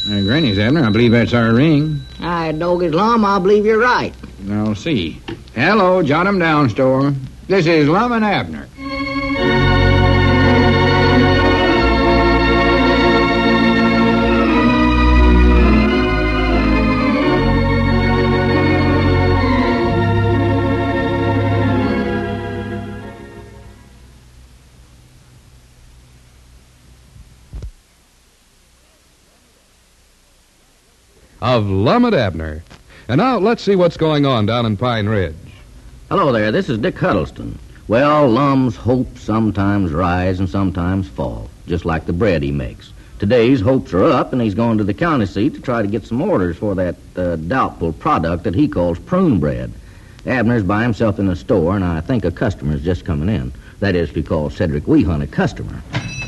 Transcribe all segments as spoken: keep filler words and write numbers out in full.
Uh, Granny's, Abner. I believe that's our ring. I dog his Lum, I believe you're right. I'll see. Hello, jot 'em down, store. This is Lum and Abner. Of Lum and Abner. And now let's see what's going on down in Pine Ridge. Hello there, this is Dick Huddleston. Well, Lum's hopes sometimes rise and sometimes fall, just like the bread he makes. Today's hopes are up, and he's going to the county seat to try to get some orders for that uh, doubtful product that he calls prune bread. Abner's by himself in the store, and I think a customer's just coming in. That is, if you call Cedric Weehunt a customer.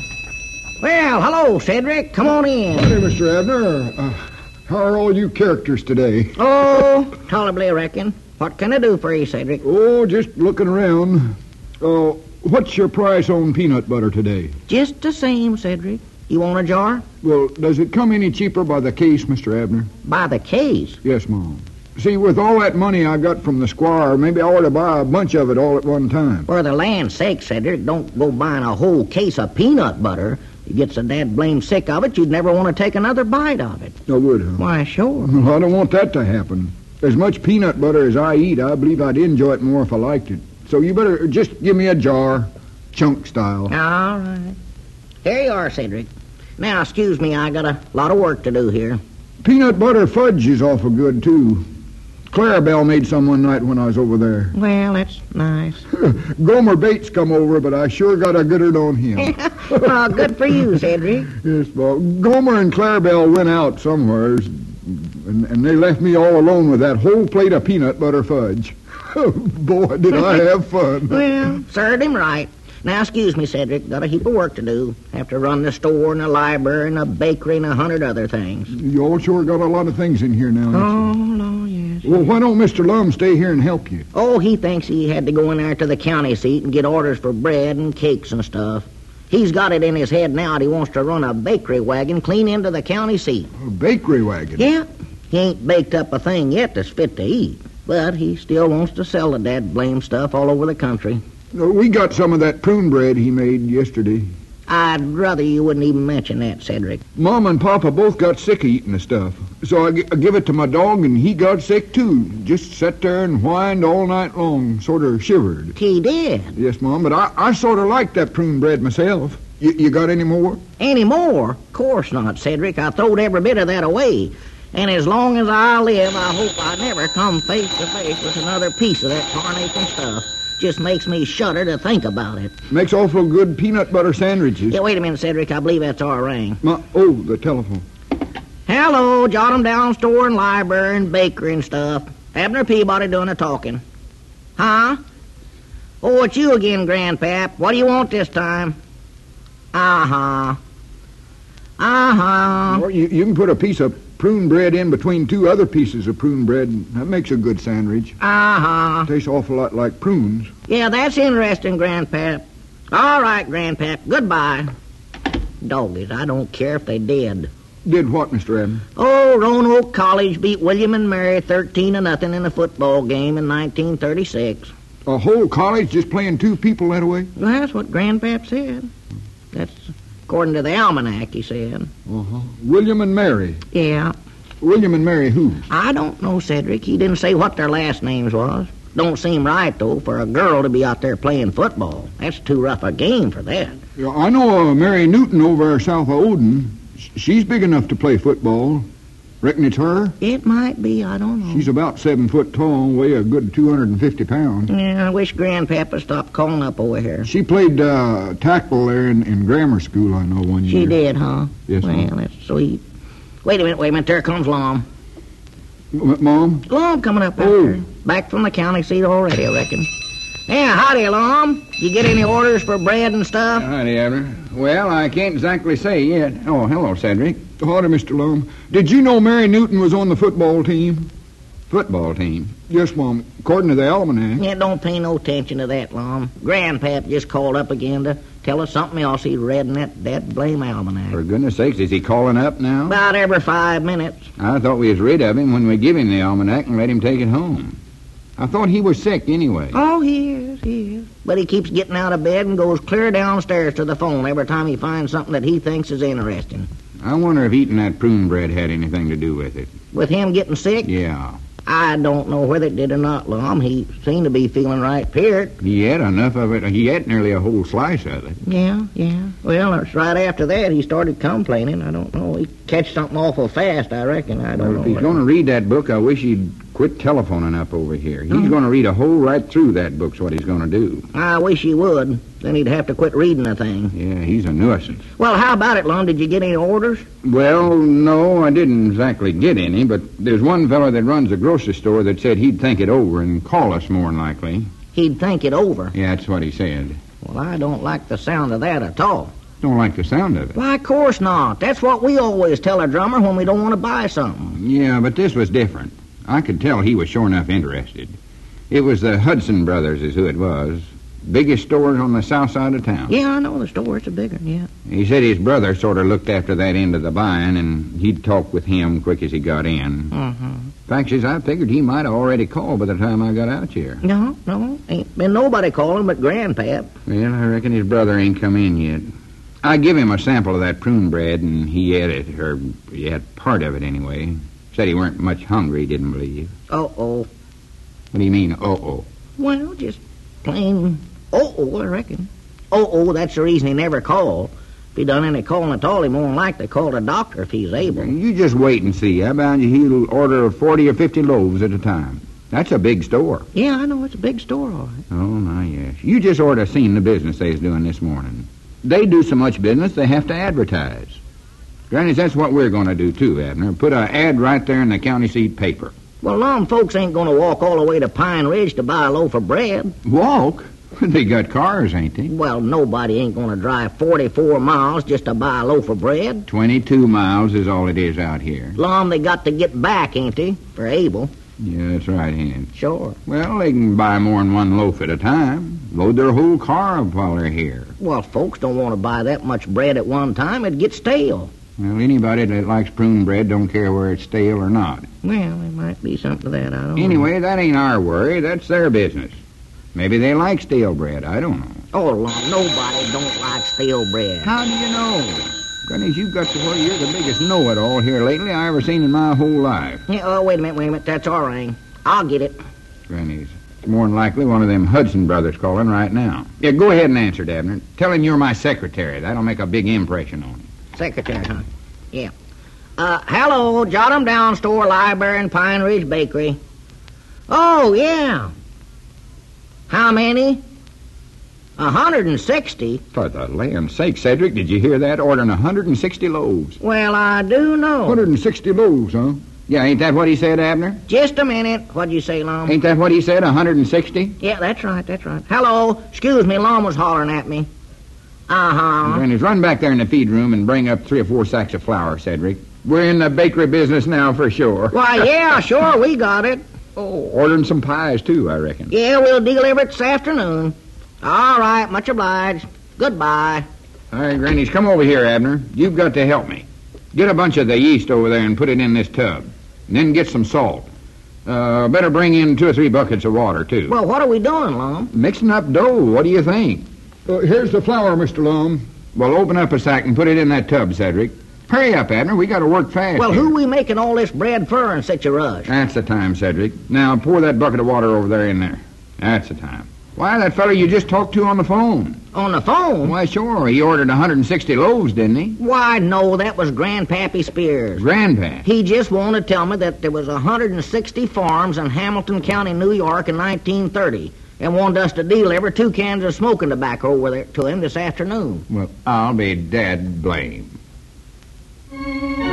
Well, hello, Cedric. Come on in. Hey, Mister Abner. Uh, how are all you characters today? Oh, tolerably, I reckon. What can I do for you, Cedric? Oh, just looking around. Uh, what's your price on peanut butter today? Just the same, Cedric. You want a jar? Well, does it come any cheaper by the case, Mister Abner? By the case? Yes, Mom. See, with all that money I got from the squire, maybe I ought to buy a bunch of it all at one time. For the land's sake, Cedric, don't go buying a whole case of peanut butter. You get so dad blame sick of it, you'd never want to take another bite of it. I would, huh? Why, sure. Well, I don't want that to happen. As much peanut butter as I eat, I believe I'd enjoy it more if I liked it. So you better just give me a jar, chunk style. All right. Here you are, Cedric. Now, excuse me, I got a lot of work to do here. Peanut butter fudge is awful good, too. Clarabelle made some one night when I was over there. Well, that's nice. Gomer Bates come over, but I sure got a good one on him. Oh, good for you, Cedric. Yes, well, Gomer and Clarabelle went out somewheres, and, and they left me all alone with that whole plate of peanut butter fudge. Boy, did I have fun. Well, served him right. Now, excuse me, Cedric. Got a heap of work to do. Have to run the store and the library and the bakery and a hundred other things. You all sure got a lot of things in here now. Oh, no, yes. Well, why don't Mister Lum stay here and help you? Oh, he thinks he had to go in there to the county seat and get orders for bread and cakes and stuff. He's got it in his head now that he wants to run a bakery wagon clean into the county seat. A bakery wagon? Yeah. He ain't baked up a thing yet that's fit to eat. But he still wants to sell the dad blame stuff all over the country. We got some of that prune bread he made yesterday. I'd rather you wouldn't even mention that, Cedric. Mom and Papa both got sick of eating the stuff. So I, g- I give it to my dog, and he got sick, too. Just sat there and whined all night long, sort of shivered. He did? Yes, Mom, but I, I sort of like that prune bread myself. Y- you got any more? Any more? Of course not, Cedric. I throwed every bit of that away. And as long as I live, I hope I never come face to face with another piece of that tarnation stuff. Just makes me shudder to think about it. Makes awful good peanut butter sandwiches. Yeah, wait a minute, Cedric. I believe that's our ring. My, oh, the telephone. Hello, jot 'em down, store and library and bakery and stuff. Abner Peabody doing the talking. Huh? Oh, it's you again, Grandpap. What do you want this time? Uh-huh. Uh-huh. Well, you, you can put a piece of prune bread in between two other pieces of prune bread. That makes a good sandwich. Uh-huh. Tastes awful lot like prunes. Yeah, that's interesting, Grandpap. All right, Grandpap. Goodbye. Doggies, I don't care if they did. Did what, Mister Abner? Oh, Roanoke College beat William and Mary thirteen to nothing in a football game in nineteen thirty-six. A whole college just playing two people that way? Well, that's what Grandpap said. That's according to the almanac, he said. Uh-huh. William and Mary. Yeah. William and Mary who? I don't know, Cedric. He didn't say what their last names was. Don't seem right, though, for a girl to be out there playing football. That's too rough a game for that. Yeah, I know uh, Mary Newton over south of Odin. She's big enough to play football. Reckon it's her? It might be. I don't know. She's about seven foot tall, weigh a good two hundred fifty pounds. Yeah, I wish Grandpapa stopped calling up over here. She played uh, tackle there in, in grammar school, I know, one year. She did, huh? Yes, well, ma'am. that's sweet. Wait a minute, wait a minute. There comes Lom. M- Mom? Lom coming up Oh. after. Back from the county seat already, I reckon. Yeah, howdy, Lom. You get any orders for bread and stuff? Howdy, Abner. Well, I can't exactly say yet. Oh, hello, Cedric. Howdy, Mister Lum. Did you know Mary Newton was on the football team? Football team. Yes, Mom. According to the almanac. Yeah, don't pay no attention to that, Lom. Grandpap just called up again to tell us something else he'd read in that dead blame almanac. For goodness sakes, is he calling up now? About every five minutes. I thought we was rid of him when we give him the almanac and let him take it home. I thought he was sick anyway. Oh, he is, he is. But he keeps getting out of bed and goes clear downstairs to the phone every time he finds something that he thinks is interesting. I wonder if eating that prune bread had anything to do with it. With him getting sick? Yeah. I don't know whether it did or not, Lum. He seemed to be feeling right peart. He ate enough of it. He ate nearly a whole slice of it. Yeah, yeah. Well, it's right after that he started complaining. I don't know. He catch something awful fast, I reckon. I don't Well, know. if he's what- going to read that book, I wish he'd quit telephoning up over here. He's Mhm. going to read a whole right through that book's what he's going to do. I wish he would. Then he'd have to quit reading the thing. Yeah, he's a nuisance. Well, how about it, Lum? Did you get any orders? Well, no, I didn't exactly get any, but there's one fellow that runs a grocery store that said he'd think it over and call us more than likely. He'd think it over. Yeah, that's what he said. Well, I don't like the sound of that at all. Don't like the sound of it. Why, of course not. That's what we always tell a drummer when we don't want to buy something. Yeah, but this was different. I could tell he was sure enough interested. It was the Hudson Brothers is who it was. Biggest stores on the south side of town. Yeah, I know the store. It's a big one, yeah. He said his brother sort of looked after that end of the buying, and he'd talk with him quick as he got in. Mm-hmm. Fact is, I figured he might have already called by the time I got out here. No, no. Ain't been nobody calling but Grandpap. Well, I reckon his brother ain't come in yet. I give him a sample of that prune bread, and he ate it, or he had part of it anyway. Said he weren't much hungry, didn't believe. Uh-oh. What do you mean, uh-oh? Well, just plain uh-oh, I reckon. Uh-oh, that's the reason he never called. If he done any calling at all, he more than likely called a doctor if he's able. You just wait and see. I bound you he'll order forty or fifty loaves at a time. That's a big store. Yeah, I know. It's a big store, all right. Oh, my, yes. You just ought to have seen the business they was doing this morning. They do so much business, they have to advertise. Granny, that's what we're going to do, too, Abner. Put an ad right there in the county seat paper. Well, Lum, folks ain't going to walk all the way to Pine Ridge to buy a loaf of bread. Walk? They got cars, ain't they? Well, nobody ain't going to drive forty-four miles just to buy a loaf of bread. Twenty-two miles is all it is out here. Lum, they got to get back, ain't they, for Abel? Yeah, that's right, Hen. Sure. Well, they can buy more than one loaf at a time. Load their whole car up while they're here. Well, folks don't want to buy that much bread at one time. It'd get stale. Well, anybody that likes prune bread don't care whether it's stale or not. Well, there might be something to that. I don't know. Anyway, that ain't our worry. That's their business. Maybe they like stale bread. I don't know. Oh, Lum, nobody don't like stale bread. How do you know? Granny, you've got to where you're the biggest know-it-all here lately I ever seen in my whole life. Yeah, oh, wait a minute, wait a minute. That's our ring. I'll get it. Granny's. It's more than likely one of them Hudson brothers calling right now. Yeah, go ahead and answer, Dabner. Tell him you're my secretary. That'll make a big impression on him. Secretary, huh? Yeah. Uh, hello, Jot 'em Down Store, Library, and Pine Ridge Bakery. Oh, yeah. How many? A hundred and sixty? For the land's sake, Cedric, did you hear that? Ordering a hundred and sixty loaves. Well, I do know. one hundred sixty loaves, huh? Yeah, ain't that what he said, Abner? Just a minute. What'd you say, Lum? Ain't that what he said, a hundred and sixty? Yeah, that's right, that's right. Hello. Excuse me, Lum was hollering at me. Uh-huh. Granny's, run back there in the feed room and bring up three or four sacks of flour, Cedric. We're in the bakery business now for sure. Why, yeah, sure, we got it. Oh, ordering some pies, too, I reckon. Yeah, we'll deliver it this afternoon. All right, much obliged. Goodbye. All right, Granny's, come over here, Abner. You've got to help me. Get a bunch of the yeast over there and put it in this tub. And then get some salt. Uh, better bring in two or three buckets of water, too. Well, what are we doing, Lum? Mixing up dough. What do you think? Uh, here's the flour, Mister Lum. Well, open up a sack and put it in that tub, Cedric. Hurry up, Abner. We got to work fast. Well, here. who we making all this bread for in such a rush? That's the time, Cedric. Now, pour that bucket of water over there in there. That's the time. Why, that fellow you just talked to on the phone. On the phone? Why, sure. He ordered one hundred sixty loaves, didn't he? Why, no, that was Grandpappy Spears. Grandpa. He just wanted to tell me that there was one hundred sixty farms in Hamilton County, New York in nineteen thirty, and wanted us to deliver two cans of smoking tobacco over there to him this afternoon. Well, I'll be dead blame. Thank you.